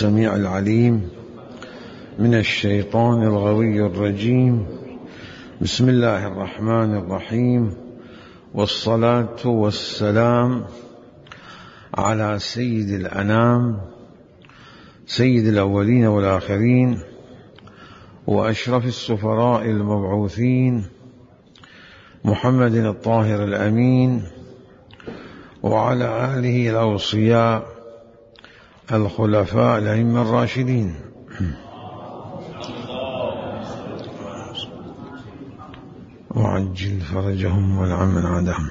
السميع العليم من الشيطان الغوي الرجيم. بسم الله الرحمن الرحيم، والصلاة والسلام على سيد الأنام، سيد الأولين والآخرين، وأشرف السفراء المبعوثين، محمد الطاهر الأمين، وعلى آله الأوصياء الخلفاء الأئمة الراشدين. وعجل فرجهم والعم من عادهم.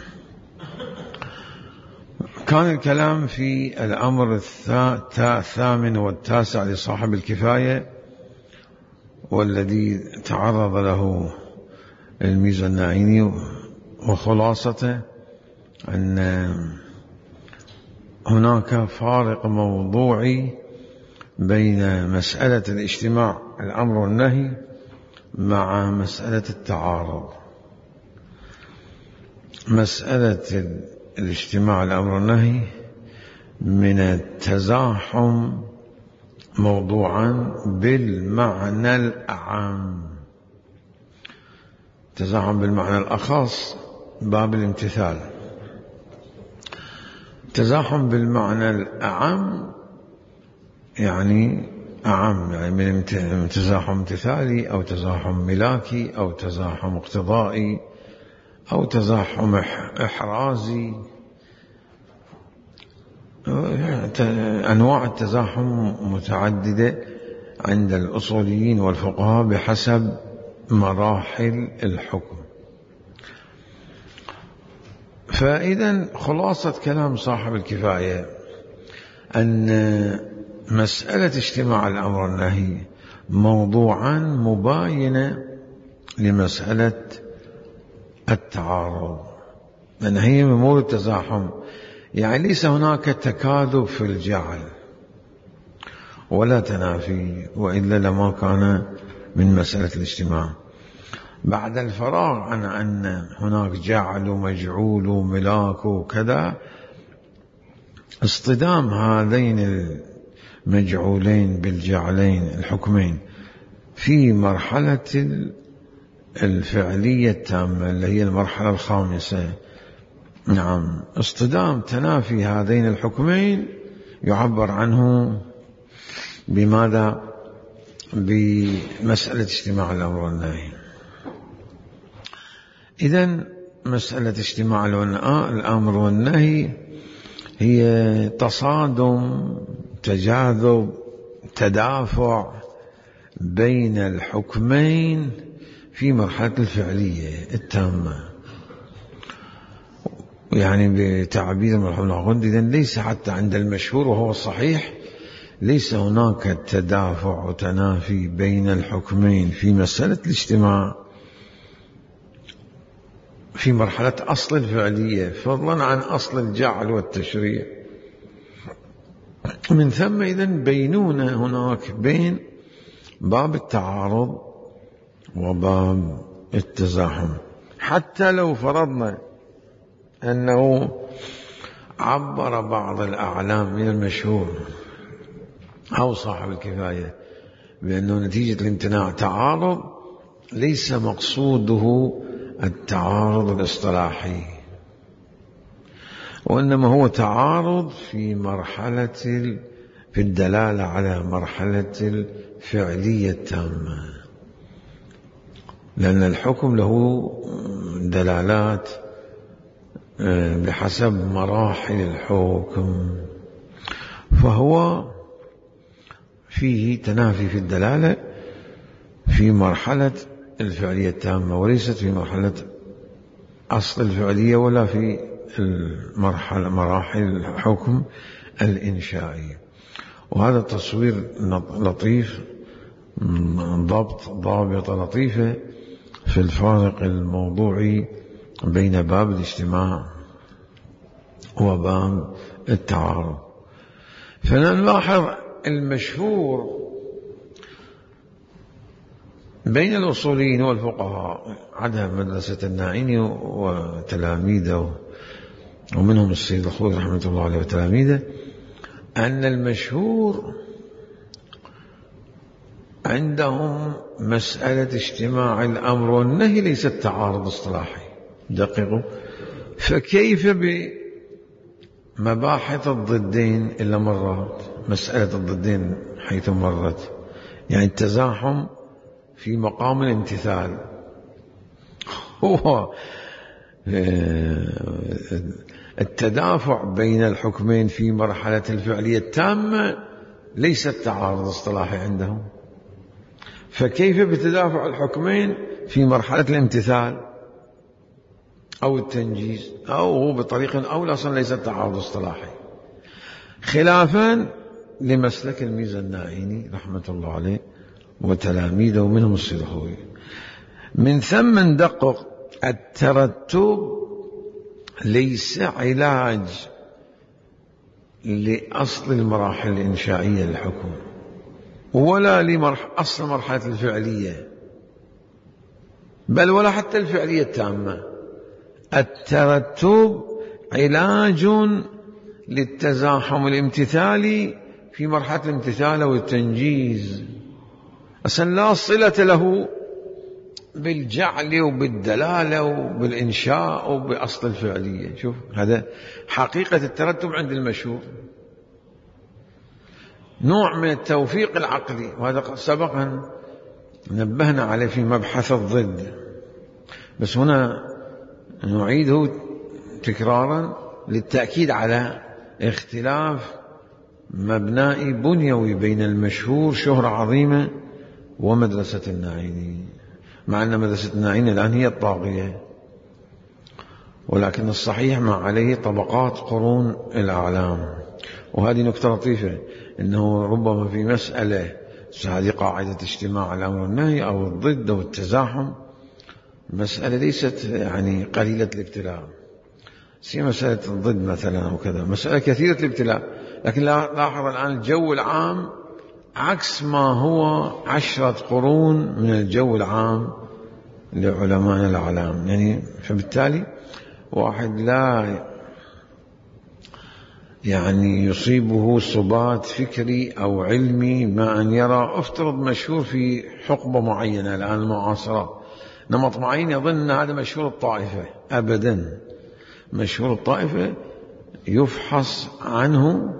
كان الكلام في الأمر الثامن والتاسع لصاحب الكفاية، والذي تعرض له الميزانعيني، وخلاصته أن هناك فارق موضوعي بين مسألة الاجتماع الأمر والنهي مع مسألة التعارض. مسألة الاجتماع الأمر والنهي من التزاحم موضوعا بالمعنى الأعم، تزاحم بالمعنى الأخص باب الامتثال. تزاحم بالمعنى الأعم يعني أعم، يعني من تزاحم امتثالي أو تزاحم ملاكي أو تزاحم اقتضائي أو تزاحم إحرازي. أنواع التزاحم متعددة عند الأصوليين والفقهاء بحسب مراحل الحكم. فإذا خلاصة كلام صاحب الكفاية أن مسألة اجتماع الأمر والنهي موضوعا مباينة لمسألة التعارض، لأن هي من أمور التزاحم، يعني ليس هناك تكاذب في الجعل ولا تنافي، وإلا لما كان من مسألة الاجتماع. بعد الفراغ عن أن هناك جعل ومجعول وملاك وكذا، اصطدام هذين المجعولين بالجعلين الحكمين في مرحلة الفعلية التامة اللي هي المرحلة الخامسة. نعم، اصطدام تنافي هذين الحكمين يعبر عنه بماذا؟ بمسألة اجتماع الأمر والنهي. إذن مسألة اجتماع الأمر والنهي هي تصادم، تجاذب، تدافع بين الحكمين في مرحلة الفعلية التامة، يعني بتعبير مرحبا العقد. إذن ليس حتى عند المشهور وهو الصحيح ليس هناك تدافع وتنافي بين الحكمين في مسألة الاجتماع في مرحلة أصل الفعلية، فضلا عن أصل الجعل والتشريع. من ثم إذن بينونة هناك بين باب التعارض وباب التزاحم. حتى لو فرضنا أنه عبر بعض الأعلام من المشهور أو صاحب الكفاية بأنه نتيجة الامتناع تعارض، ليس مقصوده التعارض الاصطلاحي، وإنما هو تعارض في مرحلة في الدلالة على مرحلة الفعلية التامة، لأن الحكم له دلالات بحسب مراحل الحكم، فهو فيه تنافي في الدلالة في مرحلة الفعلية التامة، وليست في مرحلة أصل الفعلية ولا في مراحل الحكم الإنشائي. وهذا تصوير لطيف، ضابطة لطيفة في الفارق الموضوعي بين باب الاجتماع وباب التعارض. فنلاحظ المشهور بين الأصوليين والفقهاء عدا مدرسة الناعيني وتلاميذه ومنهم السيد الخوئي رحمة الله عليه وتلاميذه، أن المشهور عندهم مسألة اجتماع الأمر والنهي ليست تعارض اصطلاحي. دققوا، فكيف بمباحث الضدين إلا مرات؟ مسألة الضدين حيث مرت يعني التزاحم في مقام الامتثال، هو التدافع بين الحكمين في مرحلة الفعلية التامة ليس تعارض اصطلاحي عندهم، فكيف بتدافع الحكمين في مرحلة الامتثال أو التنجيز أو بطريقة أولى أصلا ليس تعارض اصطلاحي، خلافا لمسلك الميزة النائيني رحمة الله عليه وتلاميذه ومنهم السلحوي. من ثم ندقق الترتب ليس علاج لأصل المراحل الإنشائية للحكم ولا لأصل مرحلة الفعلية، بل ولا حتى الفعلية التامة. الترتب علاج للتزاحم الامتثالي في مرحلة الامتثال والتنجيز، أصلا لا صلة له بالجعل وبالدلالة وبالإنشاء وبأصل الفعلية. شوف، هذا حقيقة الترتب عند المشهور، نوع من التوفيق العقلي، وهذا سبقا نبهنا عليه في مبحث الضد، بس هنا نعيده تكرارا للتأكيد على اختلاف مبنائي بنيوي بين المشهور شهرة عظيمة ومدرسة الناعيني، مع أن مدرسة الناعيني الآن هي الطاغية، ولكن الصحيح ما عليه طبقات قرون الأعلام. وهذه نكتة لطيفة، إنه ربما في مسألة هذه قاعدة اجتماع الأمر والنهي أو الضد أو التزاحم، مسألة ليست يعني قليلة الابتلاء، في مسألة الضد مثلا أو كذا مسألة كثيرة الابتلاء، لكن لاحظ الآن الجو العام عكس ما هو 10 قرون من الجو العام لعلماء الأعلام. يعني فبالتالي واحد لا يعني يصيبه صبات فكري أو علمي ما أن يرى افترض مشهور في حقبة معينة الآن المعاصرة نمط معين يظن أن هذا مشهور الطائفة، أبدا، مشهور الطائفة يفحص عنه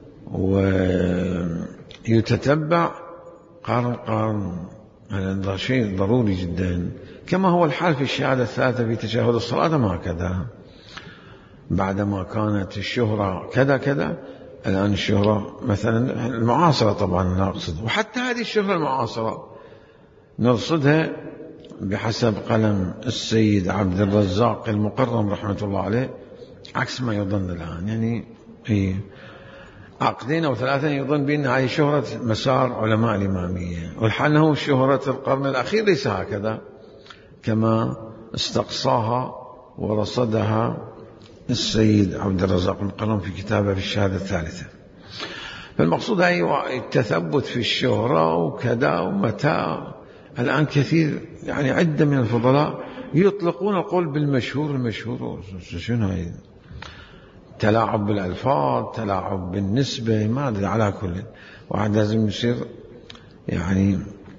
ويتتبع قرن قرن، هذا شيء ضروري جدا، كما هو الحال في الشهادة الثالثة في تشهد الصلاة. ما كذا بعدما كانت الشهرة كذا كذا، الآن الشهرة مثلا المعاصرة طبعا نقصد، وحتى هذه الشهرة المعاصرة نرصدها بحسب قلم السيد عبد الرزاق المقرم رحمة الله عليه عكس ما يظن الآن. يعني عقدين أو 3 يظن بأن هذه شهرة مسار علماء الإمامية، والحال أنه شهرة القرن الأخير ليس هكذا كما استقصاها ورصدها السيد عبد الرزاق المقرم في كتابه في الشهادة الثالثة. فالمقصود أيوة التثبت في الشهرة وكذا ومتى. الآن كثير يعني عدة من الفضلاء يطلقون القول بالمشهور. المشهور شنو هاي؟ تلاعب بالألفاظ، تلاعب بالنسبة، ما أدري. على كل واحد لازم يصير يعني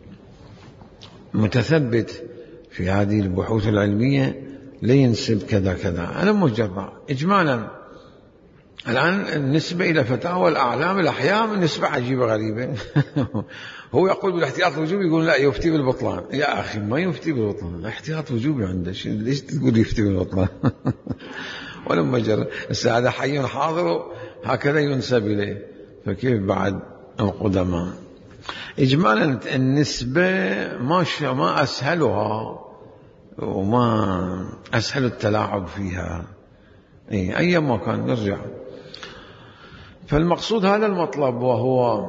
متثبت في هذه البحوث العلمية لينسب كذا كذا. أنا مجرد إجمالا الآن النسبة إلى فتاوى الأعلام الأحيام نسبة عجيبة غريبة. هو يقول بالاحتياط الوجوبي، يقول لا يفتي بالبطلان. يا أخي ما يفتي بالبطلان، احتياط وجوبي عنده، ليش تقول يفتي بالبطلان؟ ولما جرى هذا حي حاضر هكذا ينسب إليه، فكيف بعد القدماء؟ إجمالا النسبة ما أسهلها وما أسهل التلاعب فيها، أي ما كان نرجع. فالمقصود هذا المطلب، وهو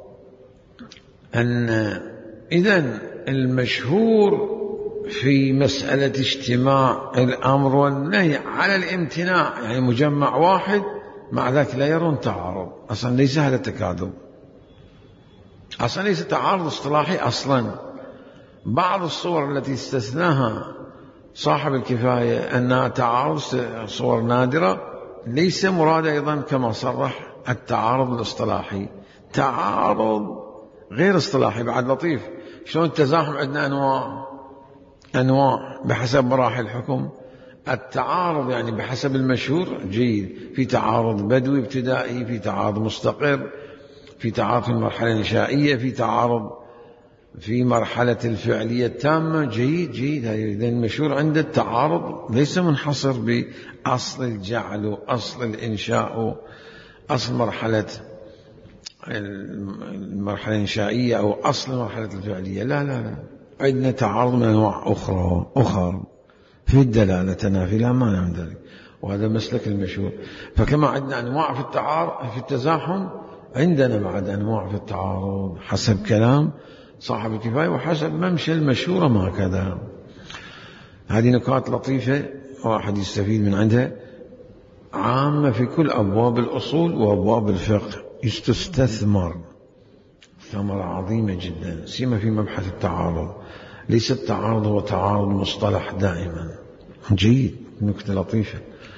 أن إذن المشهور في مسألة اجتماع الأمر والنهي على الامتناع، يعني مجمع واحد، مع ذلك لا يرون تعارض. أصلا ليس هذا تكاذب، أصلا ليس تعارض اصطلاحي. أصلا بعض الصور التي استثناها صاحب الكفاية أنها تعارض صور نادرة، ليس مراد أيضا كما صرح التعارض الاصطلاحي، تعارض غير اصطلاحي بعد لطيف. شلون التزاحم عندنا أنواع بحسب مراحل الحكم. التعارض يعني بحسب المشهور جيد، في تعارض بدوي ابتدائي، في تعارض مستقر، في تعارض في المرحلة الإنشائية، في تعارض في مرحلة الفعلية التامة. جيد جيد. إذا المشهور عند التعارض ليس منحصر بأصل الجعل وأصل الإنشاء وأصل المرحلة الإنشائية أو أصل مرحلة الفعلية. لا لا لا، عندنا تعارض من أنواع أخرى في الدلالة تنافي، لا مانع من ذلك، وهذا مسلك المشهور. فكما عندنا أنواع في التزاحم، عندنا بعد أنواع في التعارض حسب كلام صاحب الكفاية وحسب ممشى المشهور ما كذا. هذه نكات لطيفة واحد يستفيد من عندها، عامة في كل أبواب الأصول وأبواب الفقه، تستثمر ثمرة عظيمة جدا، سيما في مبحث التعارض. ليس التعارض هو تعارض مصطلح دائما. جيد، نكتة لطيفة.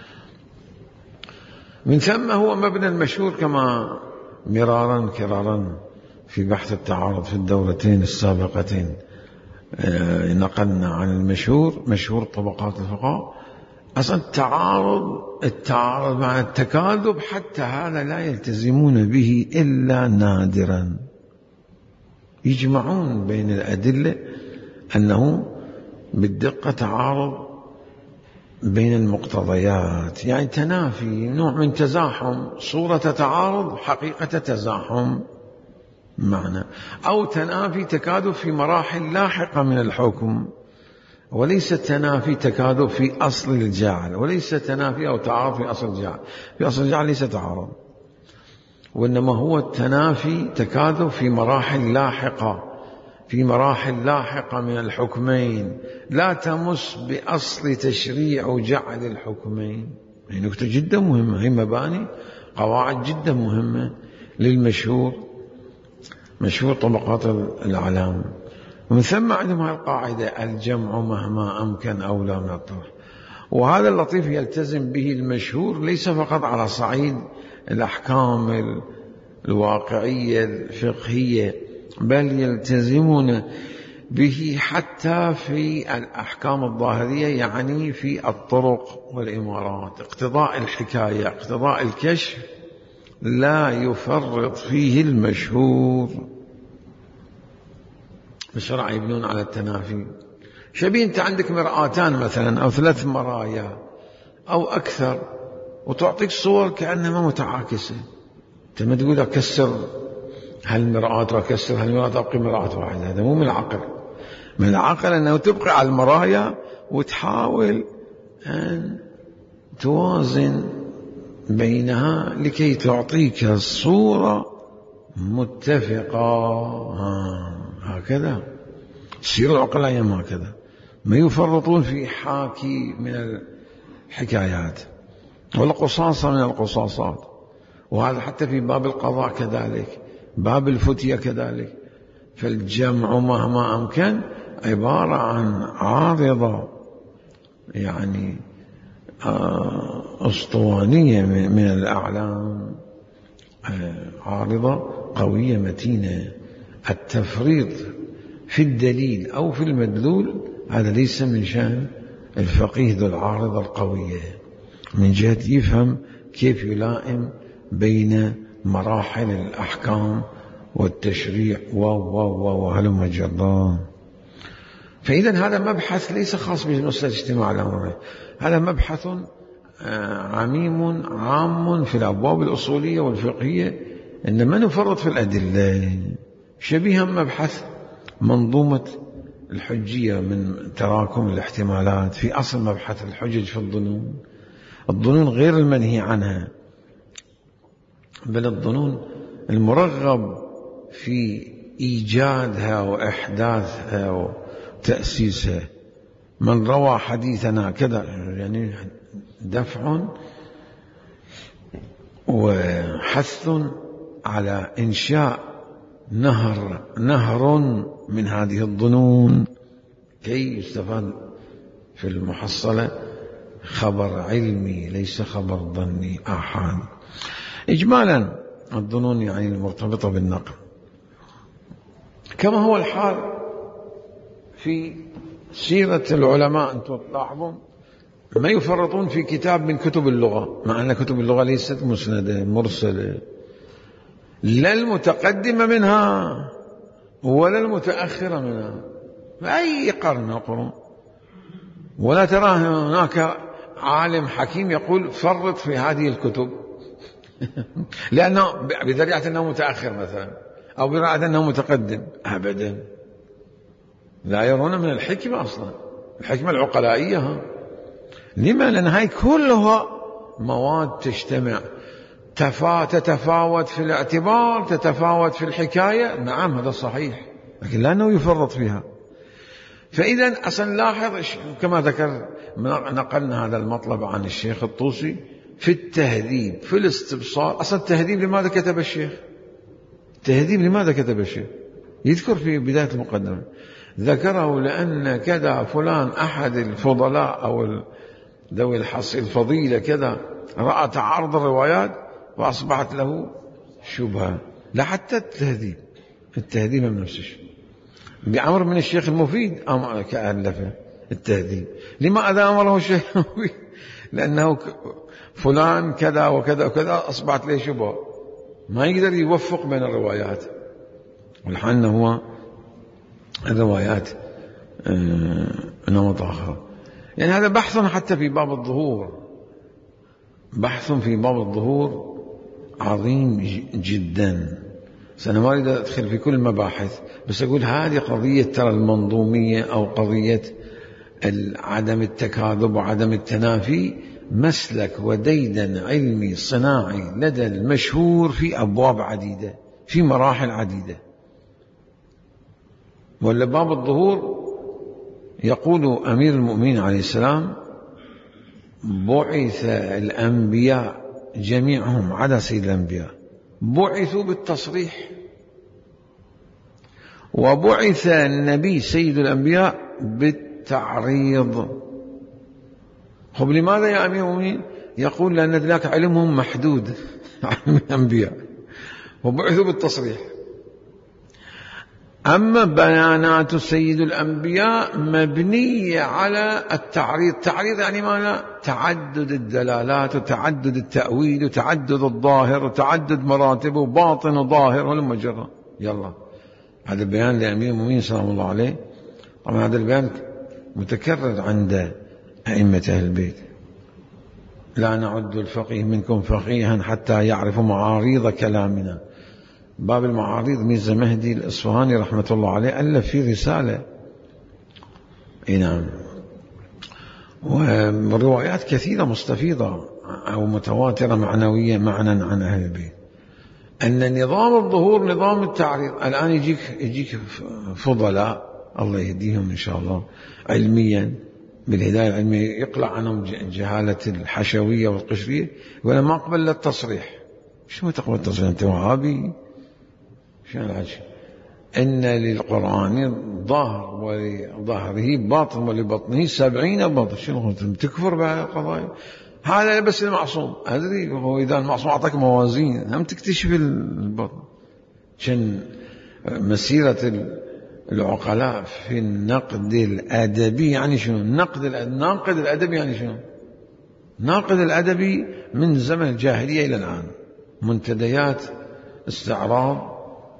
من ثم هو مبنى المشهور كما مرارا كرارا في بحث التعارض في الدورتين السابقتين نقلنا عن المشهور، مشهور طبقات الفقهاء. أصلا التعارض مع التكاذب حتى هذا لا يلتزمون به إلا نادرا. يجمعون بين الأدلة أنه بالدقة تعارض بين المقتضيات، يعني تنافي، نوع من تزاحم، صورة تعارض حقيقة تزاحم معنى، أو تنافي تكاذب في مراحل لاحقة من الحكم، وليس تنافي تكاذب في أصل الجعل، وليس تنافي أو تعارض في أصل الجعل. في أصل الجعل ليس تعارض، وإنما هو التنافي تكاذب في مراحل لاحقة من الحكمين، لا تمس بأصل تشريع وجعل الحكمين. هي نكتة جدا مهمة، هي مباني قواعد جدا مهمة للمشهور، مشهور طبقات الأعلام. ومن ثم عندهم هذه القاعدة: الجمع مهما أمكن أولى من الطرح. وهذا اللطيف يلتزم به المشهور ليس فقط على صعيد الأحكام الواقعية الفقهية، بل يلتزمون به حتى في الأحكام الظاهرية، يعني في الطرق والإمارات. اقتضاء الحكاية، اقتضاء الكشف، لا يفرط فيه المشهور. بسرعة يبنون على التنافي. شبيه أنت عندك مرآتان مثلا أو 3 مرايا أو أكثر، وتعطيك صور كأنها متعاكسة. أنت ما تقول أكسر هالمرآة وأكسر هالمرآة أبقي مرآة واحدة، هذا مو من العقل. من العقل أنه تبقي على المرايا وتحاول أن توازن بينها لكي تعطيك الصورة متفقة. هكذا سير العقلاء هكذا، ما يفرطون في حاكي من الحكايات ولا قصاصة من القصاصات. وهذا حتى في باب القضاء كذلك، باب الفتية كذلك. فالجمع مهما أمكن عبارة عن عارضة، يعني أسطوانية من الأعلام، عارضة قوية متينة. التفريط في الدليل أو في المدلول هذا ليس من شأن الفقيه ذو العارضة القوية، من جهة يفهم كيف يلائم بين مراحل الأحكام والتشريع وهلم جرا. فإذا هذا مبحث ليس خاص بمسألة اجتماع الأمرين، هذا مبحث عام في الأبواب الأصولية والفقهية، إنما نفرط في الأدلة. شبيها مبحث منظومة الحجية من تراكم الاحتمالات في أصل مبحث الحجج في الظنون. الظنون غير المنهي عنها، بل الظنون المرغب في إيجادها وإحداثها وتأسيسها. من روى حديثنا كذا، يعني دفع وحث على إنشاء نهر من هذه الظنون كي يستفاد في المحصلة خبر علمي ليس خبر ظني آحاد. إجمالا الظنون يعني المرتبطة بالنقل. كما هو الحال في سيرة العلماء. أنتم تلاحظون ما يفرطون في كتاب من كتب اللغة، مع أن كتب اللغة ليست مسندة مرسلة، لا المتقدمة منها ولا المتأخرة منها في أي قرن من القرون. ولا ترى هناك عالم حكيم يقول فرط في هذه الكتب لأنه بذريعة أنه متأخر مثلا، أو برعاية أنه متقدم، أبدا. لا يرون من الحكمة أصلا، الحكمة العقلائية. لما؟ لأن هاي كلها مواد تجتمع، تتفاوت في الاعتبار، تتفاوت في الحكاية. نعم هذا صحيح، لكن لا أنه يفرط فيها. فإذا أصلا لاحظ كما ذكر، نقلنا هذا المطلب عن الشيخ الطوسي في التهذيب، في الاستبصار. أصلا التهذيب لماذا كتب الشيخ؟ التهذيب لماذا كتب الشيخ؟ يذكر في بداية المقدمة ذكره لأن كذا فلان أحد الفضلاء أو ذوي الفضيلة كذا رأى تعارض الروايات وأصبحت له شبهة. لا حتى التهذيب من نفس الشيء بأمر من الشيخ المفيد كألفه التهذيب. لماذا أمره الشيخ المفيد؟ لأنه فلان كذا وكذا وكذا أصبحت له شبهة، ما يقدر يوفق بين الروايات، والحال هو الروايات نمط آخر. يعني هذا بحث حتى في باب الظهور، بحث في باب الظهور عظيم جدا. أنا ما أريد أدخل في كل المباحث، بس أقول هذه قضية ترى المنظومية أو قضية عدم التكاذب وعدم التنافي مسلك وديدن علمي صناعي لدى المشهور في أبواب عديدة، في مراحل عديدة. ولا باب الظهور يقول أمير المؤمنين عليه السلام: بعث الأنبياء جميعهم على سيد الأنبياء بعثوا بالتصريح، وبعث النبي سيد الأنبياء بالتعريض. خب لماذا يا أمير المؤمنين؟ يقول لأن ذلك علمهم محدود علم الأنبياء، وبعثوا بالتصريح. أما بيانات سيد الأنبياء مبنية على التعريض. تعريض يعني ماذا؟ تعدد الدلالات وتعدد التأويل وتعدد الظاهر وتعدد مراتبه، باطن وظاهر ولما جرى. يلا هذا البيان لأمير المؤمنين سلام الله عليه. طبعا هذا البيان متكرر عند أئمة أهل البيت: لا نعد الفقيه منكم فقيها حتى يعرف معاريض كلامنا. باب المعاريض ميرزا مهدي الإصفهاني رحمة الله عليه ألف فيه رسالة. نعم. وروايات كثيرة مستفيضة أو متواترة معنوية معنا عن أهل البيت أن نظام الظهور نظام التعريض. الآن يجيك فضلاء الله يهديهم إن شاء الله علميا بالهداية العلمية، يقلع عنهم جهالة الحشوية والقشرية، ولا ما أقبل التصريح. شو ما تقبل التصريح؟ أنت وهابي؟ شو العجب؟ إن للقرآن ظاهر ولظاهره باطن ولبطنه 70 باطن. شنو تكفر بهذه القضايا؟ هذا بس المعصوم أدري. هو إذا المعصوم أعطاك موازين هم تكتشف البطن. شن مسيرة العقلاء في النقد الأدبي يعني شنو؟ الناقد الأدبي يعني شنو؟ ناقد الأدبي من زمن الجاهلية إلى الآن، منتديات استعراض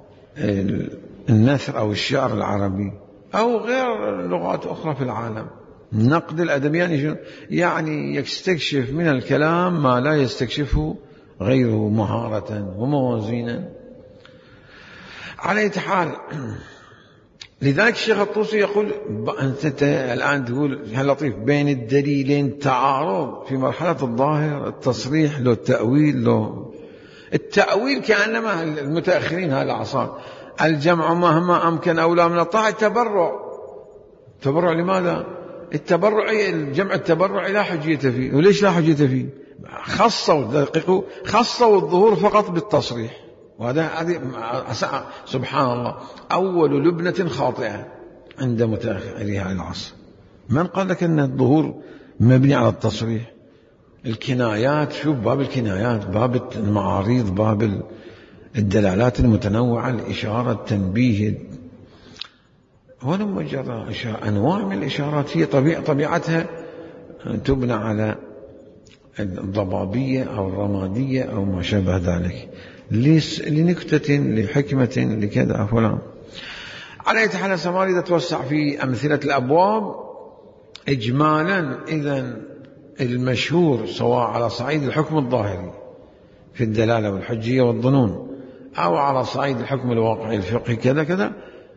النثر أو الشعر العربي أو غير لغات أخرى في العالم. النقد الأدبي يعني شنو؟ يعني يستكشف من الكلام ما لا يستكشفه غيره مهارة وموازينا. على أي حال، لذلك الشيخ الطوسي يقول أنت الآن تقول يا لطيف بين الدليلين تعارض في مرحلة الظاهر، التصريح له التأويل له. التأويل كأنما المتأخرين هذا العصر الجمع مهما أمكن أولى من الطاعة. التبرع لماذا؟ الجمع التبرع لا حجية فيه. وليش لا حجية فيه؟ خصوا الظهور فقط بالتصريح. وهذا سبحان الله أول لبنة خاطئة عند متأخري هذا العصر. من قال لك أن الظهور مبني على التصريح؟ الكنايات، شوف باب الكنايات، باب المعاريض، باب الدلالات المتنوعة، الإشارة، التنبيه، ولم مجرد أنواع من الإشارات هي طبيعتها تبنى على الضبابية أو الرمادية أو ما شابه ذلك، لنكتة، لحكمة، لكذا فلان. على أي حال سماري إذا توسع في أمثلة الأبواب إجمالا، إذن المشهور سواء على صعيد الحكم الظاهري في الدلالة والحجية والظنون أو على صعيد الحكم الواقعي الفقهي كذا كذا،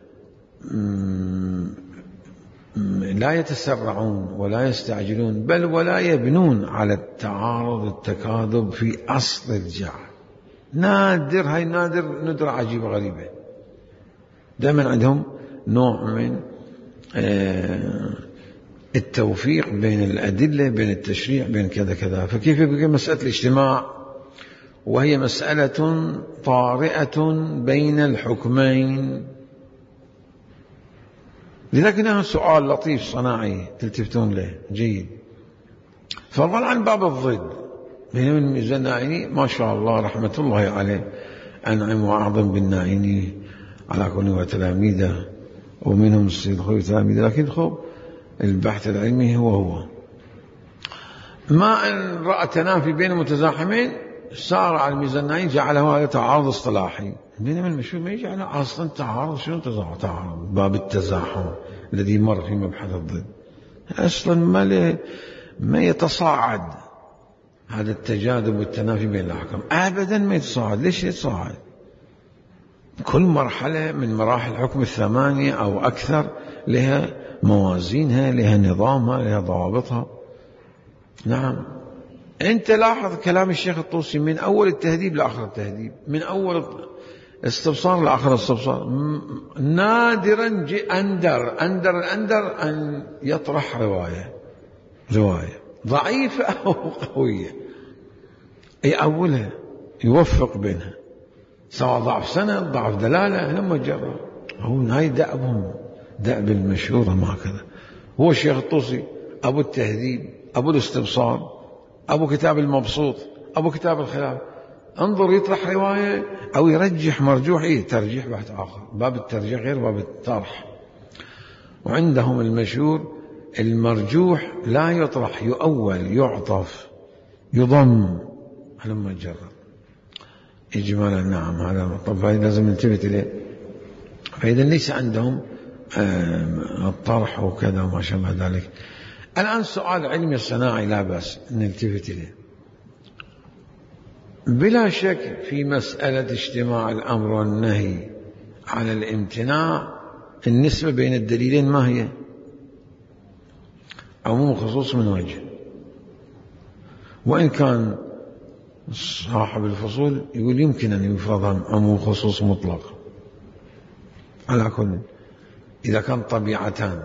لا يتسرعون ولا يستعجلون، بل ولا يبنون على التعارض التكاذب في أصل الجعل. نادر، هاي نادر ندرة عجيبة غريبة. دائما عندهم نوع من التوفيق بين الأدلة، بين التشريع، بين كذا كذا. فكيف يبقى مسألة الاجتماع وهي مسألة طارئة بين الحكمين؟ لذلك سؤال لطيف صناعي تلتفتون له جيد. فضل عن باب الضد، من الميزانعيني ما شاء الله رحمة الله عليه أنعم وأعظم بالناعيني على كل وتلاميذه، ومنهم السيد خوي تلاميذه، لكن خب البحث العلمي هو ما أن رأى تنافي بين المتزاحمين سار على الميزانعين جعله هذا تعارض اصطلاحي. بينما المشهور ما يجعل أصلا تعارض. شنو تعارض؟ باب التزاحم الذي مر في مبحث الضد أصلا ما يتصاعد هذا التجاذب والتنافي بين الأحكام أبدا، ما يتصاعد. ليش يتصاعد؟ كل مرحلة من مراحل الحكم الثمانية أو أكثر لها موازينها، لها نظامها، لها ضوابطها. نعم، أنت لاحظ كلام الشيخ الطوسي من أول التهذيب لآخر التهذيب، من أول استبصار لآخر استبصار. نادرا أندر أن يطرح رواية ضعيفة أو قوية، يأولها، يوفق بينها، سواء ضعف سند، ضعف دلالة، لما جرى. هو هاي دأبهم، دأب المشهور ما كذا. هو الشيخ الطوسي أبو التهذيب، أبو الاستبصار، أبو كتاب المبسوط، أبو كتاب الخلاف. انظر يطرح رواية أو يرجح مرجوح، ترجيح بحث آخر، باب الترجيح غير باب الطرح. وعندهم المشهور المرجوح لا يطرح، يؤول، يعطف، يضم، لما جرى إجمالا. نعم، هذا طب لازم نلتفت إليه. فإذا ليس عندهم الطرح وكذا وما شابه ذلك. الآن سؤال علمي الصناعي لا بأس نلتفت إليه. بلا شك في مسألة اجتماع الأمر والنهي على الامتناع، النسبة بين الدليلين ما هي؟ عموم خصوص من وجه، وإن كان صاحب الفصول يقول يمكن أن يفرض عموم خصوص مطلق. على كل إذا كان طبيعتان،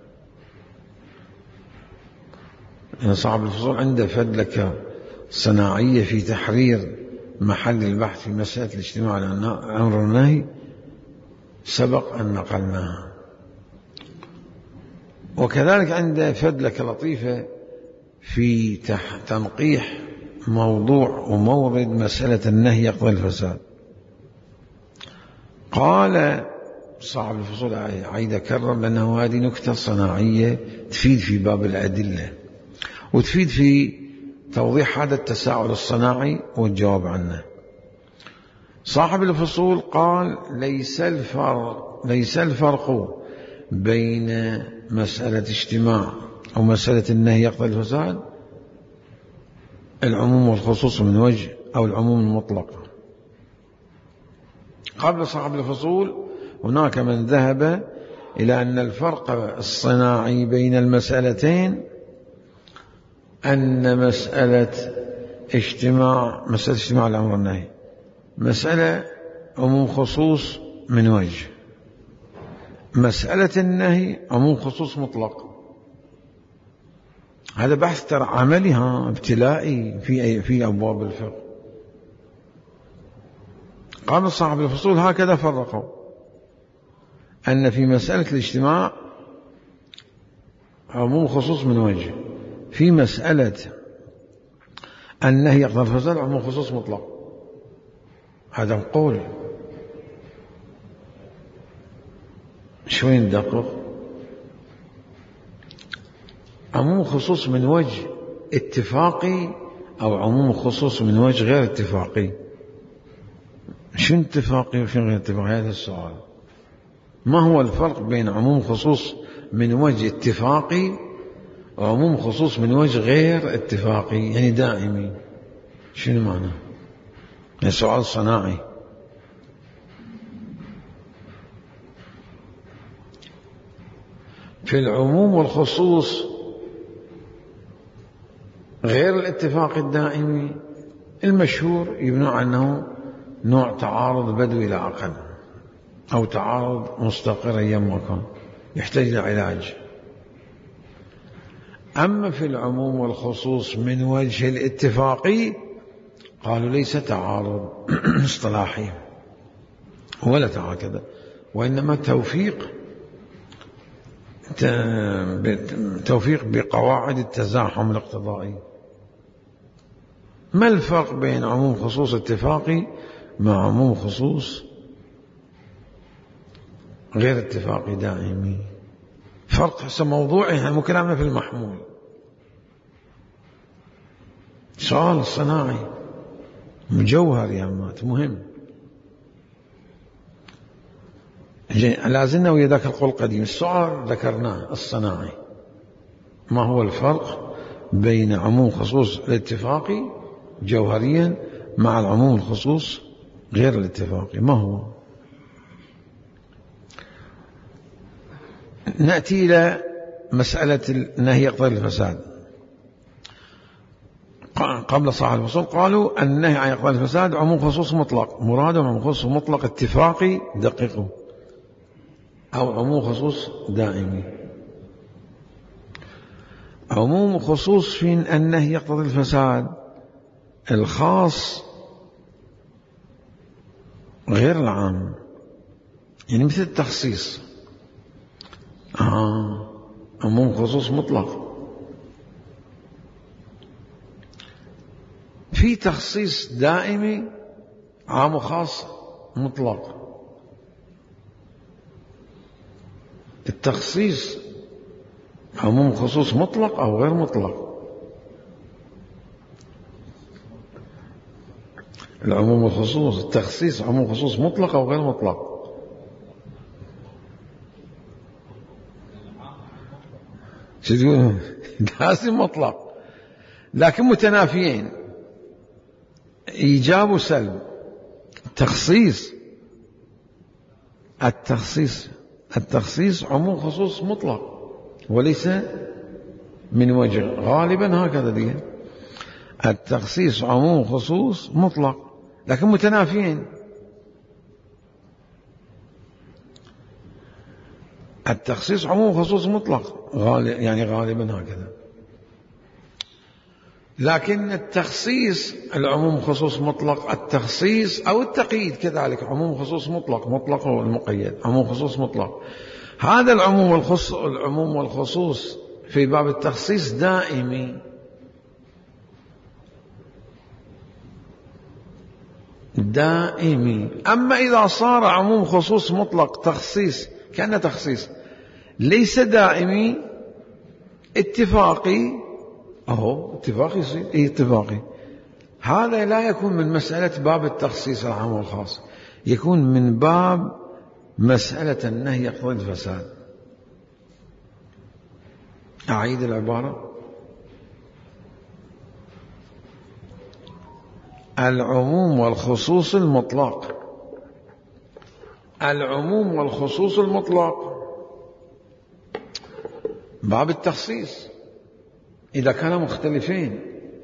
يعني صاحب الفصول عنده فدلكة صناعية في تحرير محل البحث في مسألة الاجتماع على الأمر والنهي، سبق أن نقلناها. وكذلك عنده فدلكة لطيفة في تنقيح موضوع ومورد مسألة النهي يقضي الفساد. قال صاحب الفصول عيد كرم لأنه هذه نكتة صناعية تفيد في باب الأدلة، وتفيد في توضيح هذا التساؤل الصناعي والجواب عنه. صاحب الفصول قال ليس الفرق بين مسألة اجتماع أو مسألة النهي يقضي الفساد العموم والخصوص من وجه أو العموم المطلق. قبل صاحب الفصول هناك من ذهب إلى أن الفرق الصناعي بين المسألتين أن مسألة اجتماع الأمر والنهي مسألة عموم خصوص من وجه، مسألة النهي عموم خصوص مطلق. هذا بحث ترى عملي ابتلائي في أبواب الفقه. قال صاحب الفصول هكذا فرقوا، أن في مسألة الاجتماع عموم خصوص من وجه، في مسألة النهي يقضي الفساد عموم خصوص مطلق. هذا قول. شوي ندقق. عموم خصوص من وجه اتفاقي أو عموم خصوص من وجه غير اتفاقي؟ شو اتفاقي وشو غير اتفاقي؟ هذا السؤال. ما هو الفرق بين عموم خصوص من وجه اتفاقي وعموم خصوص من وجه غير اتفاقي يعني دائمي؟ شنو معنى؟ سؤال صناعي. في العموم والخصوص غير الاتفاق الدائمي المشهور يبنى عنه نوع تعارض بدوي لا أقل، أو تعارض مستقر أيام مكان يحتاج لعلاج. أما في العموم والخصوص من وجه الاتفاقي قالوا ليس تعارض اصطلاحي ولا هكذا، وإنما توفيق بقواعد التزاحم الاقتضائي. ما الفرق بين عموم خصوص اتفاقي مع عموم خصوص غير اتفاقي دائمي؟ فرق حسب موضوعها، مو كلامنا في المحمول. سؤال صناعي مجوهر يا مات، مهم. لازلنا ويا ذاك القول القديم. السؤال ذكرناه الصناعي، ما هو الفرق بين عموم خصوص الاتفاقي جوهريا مع العموم الخصوص غير الاتفاقي؟ ما هو؟ نأتي إلى مسألة النهي يقتضي الفساد. قبل صاحب الفصول قالوا النهي عن يقتضي الفساد عموم خصوص مطلق، مرادهم عموم خصوص مطلق اتفاقي دقيقه أو عموم خصوص دائمي. عموم خصوص في النهي يقتضي الفساد الخاص غير العام، يعني مثل التخصيص. عموم خصوص مطلق. في تخصيص دائمي عام وخاص مطلق. التخصيص عموم خصوص مطلق أو غير مطلق. العموم والخصوص، التخصيص عموم خصوص مطلق أو غير مطلق. شو تقولون؟ لازم مطلق، لكن متنافيين، إيجاب وسلب. التخصيص عموم خصوص مطلق وليس من وجه، غالبا هكذا دي. التخصيص عموم خصوص مطلق لكن متنافيين. التخصيص عموم خصوص مطلق يعني غالبا هكذا، لكن التخصيص العموم خصوص مطلق، التخصيص أو التقييد كذلك عموم خصوص مطلق، مطلق والمقيد عموم خصوص مطلق. هذا العموم والخصوص في باب التخصيص دائمي. أما إذا صار عموم خصوص مطلق تخصيص كأنه تخصيص ليس دائمي اتفاقي، اتفاقي يصير اتفاقي، هذا لا يكون من مسألة باب التخصيص العام والخاص، يكون من باب مسألة النهي يقتضي الفساد. أعيد العبارة. العموم والخصوص المطلق، العموم والخصوص المطلق باب التخصيص إذا كانوا مختلفين.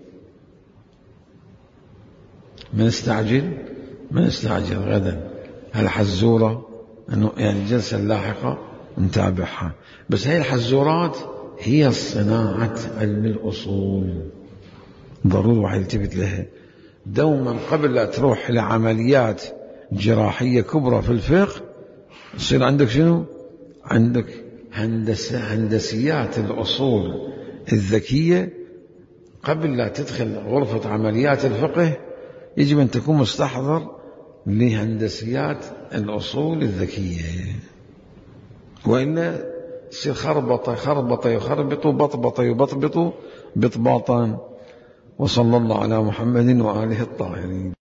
من استعجل غدا الحزورة، يعني الجلسة اللاحقة نتابعها. بس هي الحزورات هي صناعة علم الأصول، ضروري واحد يلتفت لها دوما قبل لا تروح لعمليات جراحية كبرى في الفقه. يصير عندك شنو؟ عندك هندسيات الأصول الذكية قبل لا تدخل غرفة عمليات الفقه. يجب أن تكون مستحضر لهندسيات الأصول الذكية. وإلا تصير خربطة خربط يخربط، بطبط يبطبط بطباطا. وصلى الله على محمد وآله الطاهرين.